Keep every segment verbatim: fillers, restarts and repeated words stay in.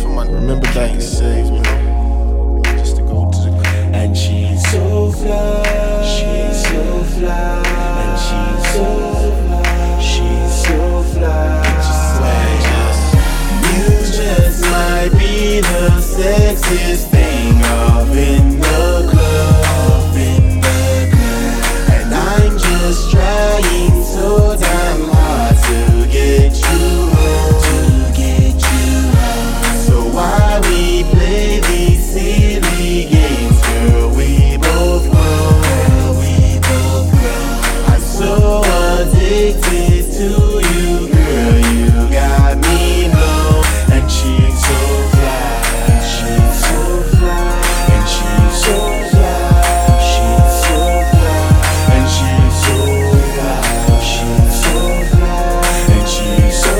for my remember that you saved me. Just to go to the club. And she's so fly, she's so fly, and she's so fly, she's so fly. You just might be the sexiest thing up in the club, in the club. And I'm just trying so damn hard to get you home, to get you home. So why we play these silly games, girl? We both grown, girl, we both grown. I'm so addicted to you, girl. You got me blown. And she's so fly, she's so fly, and she's so fly, she's so fly, and she's so fly, she's so fly, and she's so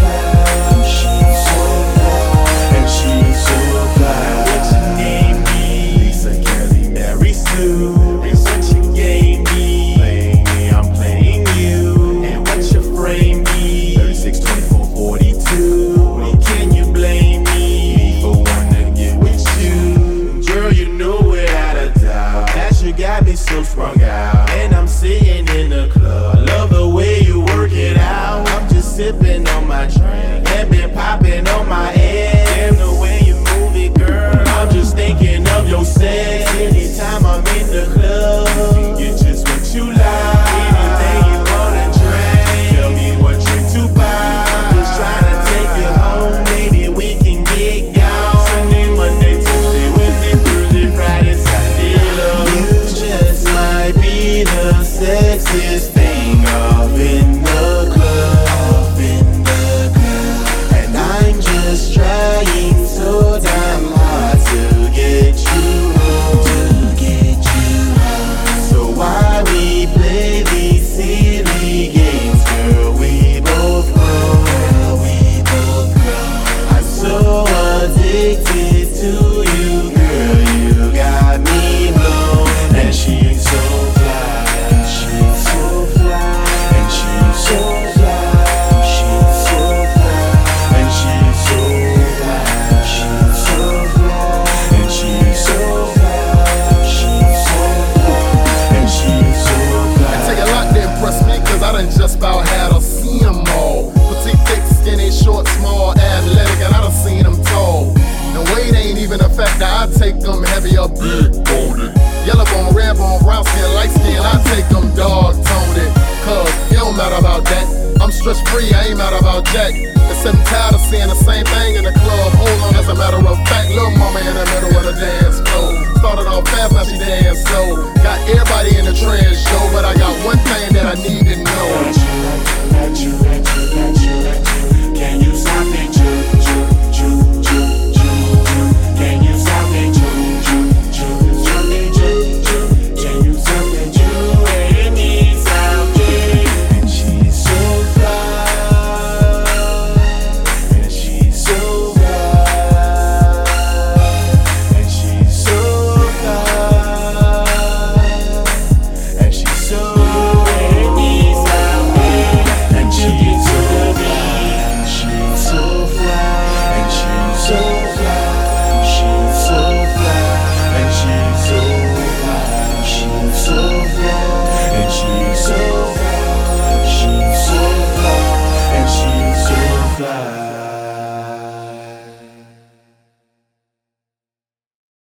fly, she's so fly, and she's so fly. What you name me? Lisa Kelly, Mary Sue. And what you gave me? Playing me, I'm playing you. And what you frame me? thirty-six, twenty-four, forty-two. Can you blame me for wanting to get with you? Girl, you know without a doubt that you got me so sprung out. And I'm sitting in the club, I love the way you work it out. I'm just sipping on my drink and been popping on my head. Damn the way you move it, girl, I'm just thinking of your sex. Anytime I'm in the club, you get just what you like. Anything you wanna drink, tell me what drink to buy. I'm just trying to take you home, maybe we can get gone. Sunday, Monday, Tuesday, Wednesday, Thursday, Friday, Saturday, love. You just might be the sexiest thing up in the club, up in the club. And I'm just trying so damn hard to get you home, to get you home. So why we play these silly games, girl? We both grown, girl, we both grown. I'm so addicted to you, girl. You got me blown. And she's so fly, she's so fly, and she's so fly, she's so fly, and she's so fly, she's so fly, and she's so fly, she's so fly, and she's so fly. It take a lot to impress me, cause I done just about had her see them all. Petite, thick, skinny, short, small, athletic, and I done seen them tall. And weight ain't even a factor, I take them heavy or big boned. Yellow bone, red bone, brown skin, light skin, I take them dog toned. Cause it don't matter about that, I'm stress free, I ain't mad about jack. Except I'm tired of seeing the same thing in the club. Hold on, as a matter of fact, little mama in the middle of the dance floor. Started off fast, now she dance slow. Got everybody in the trance show, but I got one thing that I need to know. Got you, got you, got you, got you.